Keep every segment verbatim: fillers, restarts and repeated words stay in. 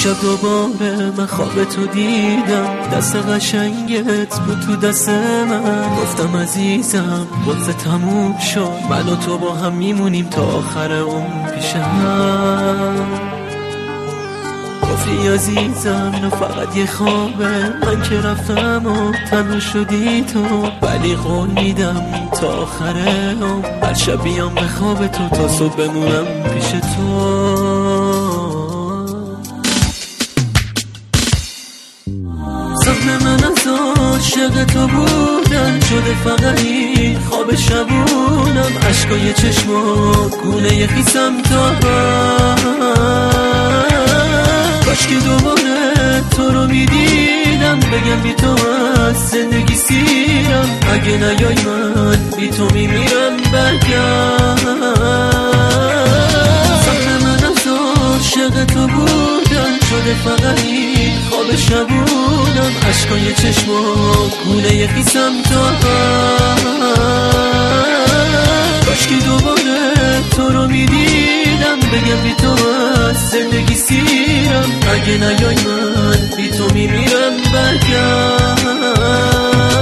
دیشب دوباره من خواب تو دیدم، دست قشنگت بود تو دست من. گفتم عزیزم وقت تموم شد، من و تو با هم میمونیم تا آخر اون پیش هم. گفتی عزیزم اینو فقط یه خوابه، من که رفتم و تنها شدی تو. ولی قول میدم تا آخر هم هر شب بیام به خواب تو، تا صبح بمونم پیش تو. سهم من از عاشق تو بودن شده فقط این خواب شبونم. عشقای چشمات گونه خیسم تا کاش که دوباره تو رو میدیدم، بگم بی تو از زندگی سیرم. اگه نیای من بی تو میمیرم، برگرد. سهم من از عاشق تو بودن شده فقط این خواب شبونم. عشقای چشمات گونه خیسم تا کاش که دوباره تو رو میدیدم، بگم بی تو از زندگی سیرم. اگه نیای من بی تو میمیرم، برگرد.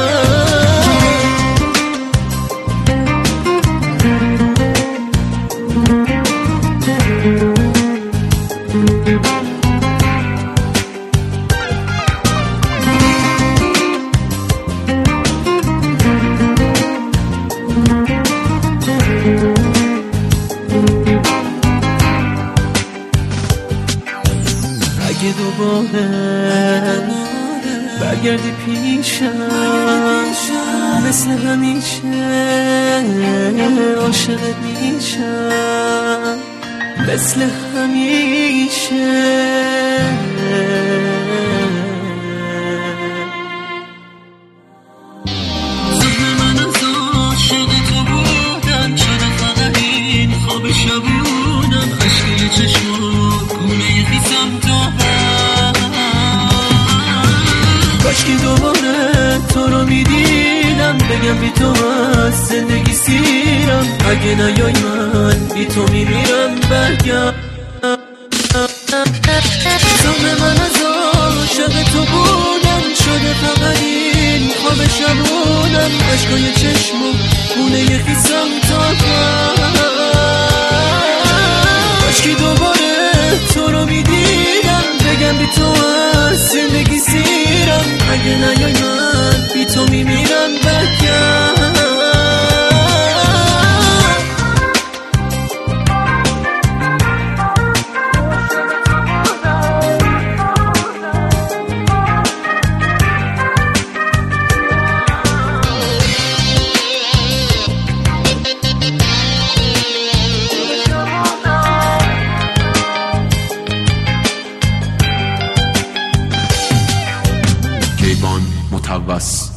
اگه دوباره برگردی پیشم، مثل همیشه عاشقت میشم، مثل همیشه. ذهن من از عاشق تو بودن شده فقط این خواب شبونم. عشقای چشمات گونه خیسم تا کاش که دوباره تو رو میدیدم، بگم بی تو از زندگی سیرم. اگه نیای من بی تو میمیرم، برگرد. سهم من از عاشق تو بودم شده فقط این خواب شبونم. عشقای چشمم گونه خیسم تا کاش که دوباره تو رو میدیدم، بگم بی تو از زندگی سیرم. اگه نیای من بی تو میمیرم، برگرد. کیوان متوس